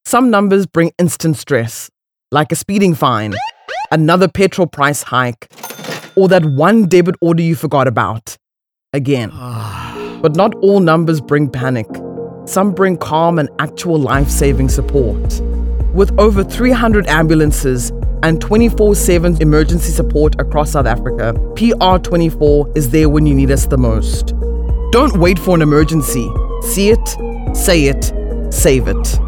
Some numbers bring instant stress, like a speeding fine, another petrol price hike, or that one debit order you forgot about. Again. But not all numbers bring panic. Some bring calm and actual life-saving support. With over 300 ambulances and 24/7 emergency support across South Africa, PR24 is there when you need us the most. Don't wait for an emergency. See it, say it, save it.